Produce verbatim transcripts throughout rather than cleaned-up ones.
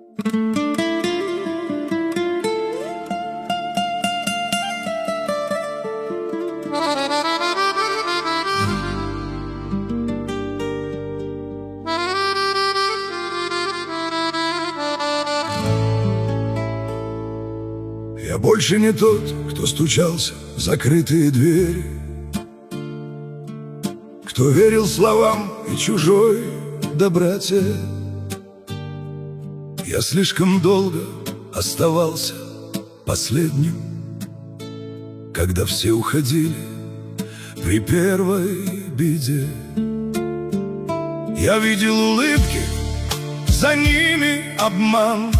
Я больше не тот, кто стучался в закрытые двери, кто верил словам и чужой доброте. Я слишком долго оставался последним, когда все уходили при первой беде. Я видел улыбки, за ними обман,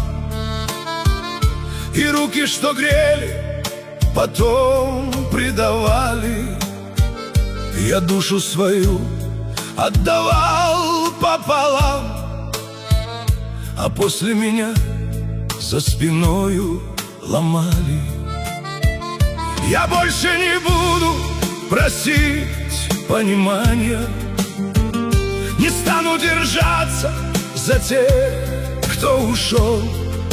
и руки, что грели, потом предавали. Я душу свою отдавал пополам, а после меня за спиною ломали. Я больше не буду просить понимания, не стану держаться за тех, кто ушел.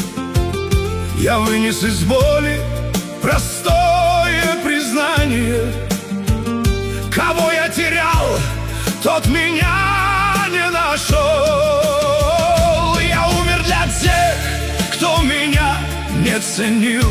Я вынес из боли простое признание: кого я терял, тот меня не нашел. Я умер для тех, кто меня не ценил,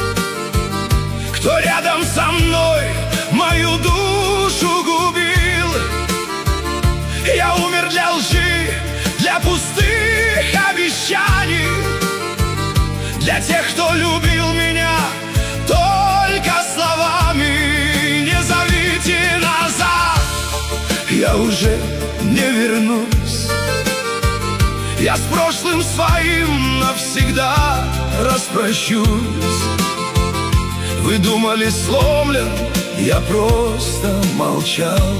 кто рядом со мной мою душу губил. Я умер для лжи, для пустых обещаний, для тех, кто любил меня только словами. Не зовите назад, я уже не вернусь. Я с прошлым своим навсегда распрощусь. Вы думали, сломлен, я просто молчал.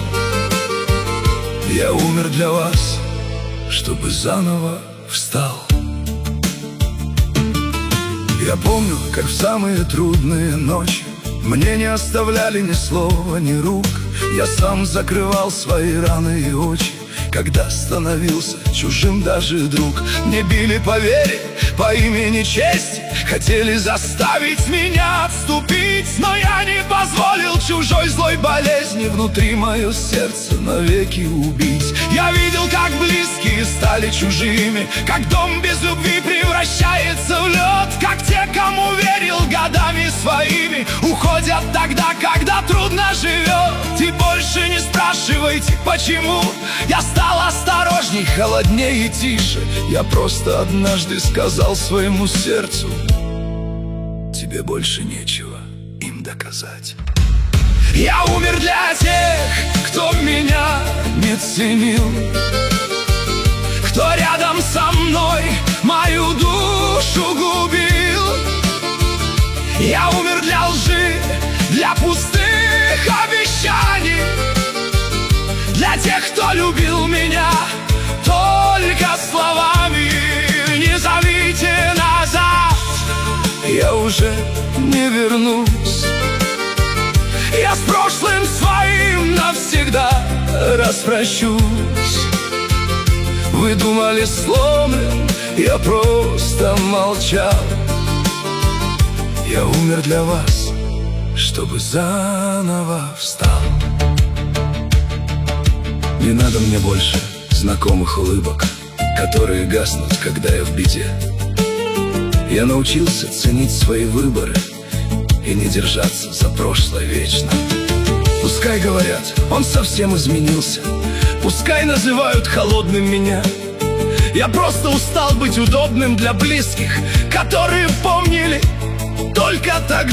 Я умер для вас, чтобы заново встал. Я помню, как в самые трудные ночи мне не оставляли ни слова, ни рук. Я сам закрывал свои раны и очи, когда становился чужим даже друг. Мне били по вере, по имени чести, хотели заставить меня отступить, но я не позволил чужой злой болезни внутри мое сердце навеки убить. Я видел, как близкие стали чужими, как дом без любви превращается в лед, как те, кому верил годами своими, уходят тогда, когда трудно живет. И больше не спрашивайте, почему я стал осторожней, холоднее и тише. Я просто однажды сказал своему сердцу: тебе больше нечего им доказать. Я умер для тех, кто меня не ценил, кто рядом со мной мою душу губил. Я умер для лжи, для пустых обещаний, для тех, кто любил меня только словами. Не зовите назад, я уже не вернусь. Я с прошлым своим навсегда распрощусь. Вы думали, сломлен, я просто молчал. Я умер для вас, чтобы заново встал. Не надо мне больше знакомых улыбок, которые гаснут, когда я в беде. Я научился ценить свои выборы и не держаться за прошлое вечно. Пускай говорят, он совсем изменился, пускай называют холодным меня. Я просто устал быть удобным для близких, которые помнили только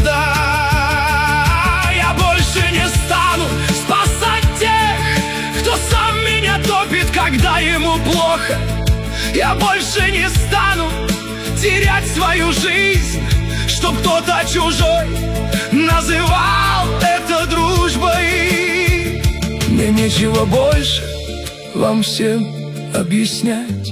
тогда. Я больше не стану спасать тех, кто сам меня топит, когда ему плохо. Я больше не стану терять свою жизнь, чтоб кто-то чужой называл это дружбой. Мне нечего больше вам всем объяснять.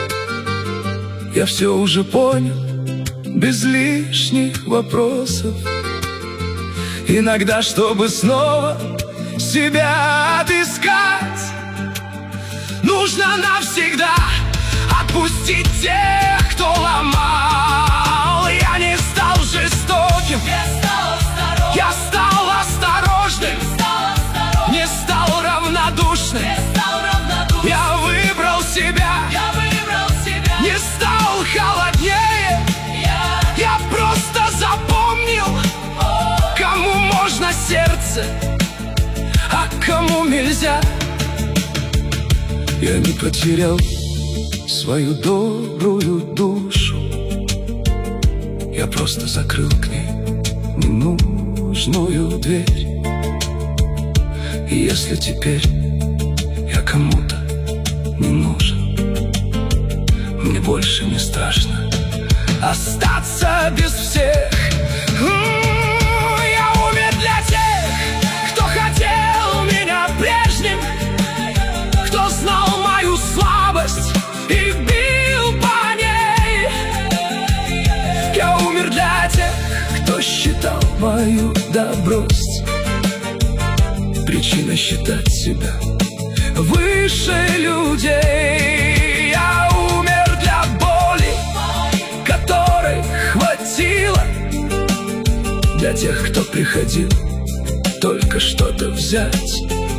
Я все уже понял, без лишних вопросов. Иногда, чтобы снова себя отыскать, нужно навсегда отпустить тех, кто ломал. Я не стал жестоким, я стал осторожным, не стал равнодушным. Я выбрал себя, не стал холоднее. Я просто запомнил, кому можно сердце, а кому нельзя. Я не потерял свою добрую душу, я просто закрыл к ней ненужную дверь. И если теперь я кому-то не нужен, мне больше не страшно остаться без всех. Я умер для тех, кто хотел меня прежним, кто знал мою слабость и бил по ней. Я умер для тех, кто считал мою добрость причиной считать себя выше людей. Я умер для боли, которой хватило, для тех, кто приходил только что-то взять.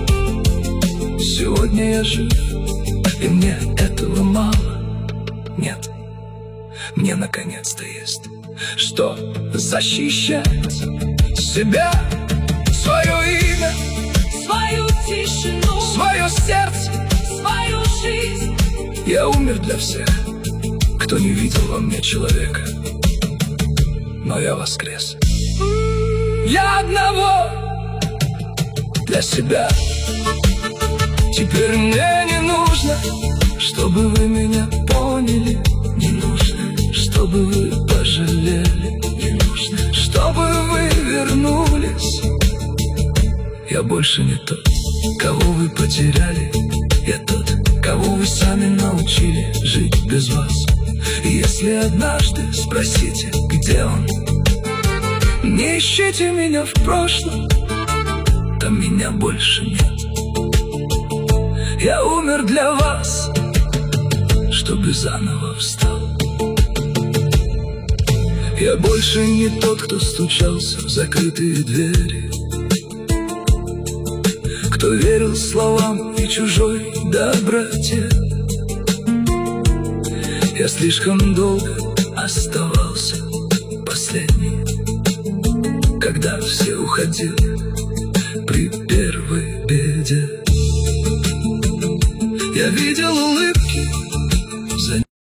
Сегодня я жив, и мне этого мало. Нет, мне наконец-то есть что защищать себя, свое имя, свою тишину, свое сердце, свою жизнь. Я умер для всех, кто не видел во мне человека, но я воскрес. Для одного, для себя. Теперь мне не нужно, чтобы вы меня поняли, не нужно, чтобы вы пожалели, не нужно, чтобы вы вернулись. Я больше не тот, кого вы потеряли, я тот, кого вы сами научили жить без вас. И если однажды спросите, где он, не ищите меня в прошлом, там меня больше нет. Я умер для вас, чтобы заново встал. Я больше не тот, кто стучался в закрытые двери, кто верил словам и чужой доброте. Я слишком долго оставался последний, когда все уходили при первой беде. Я видел улыбки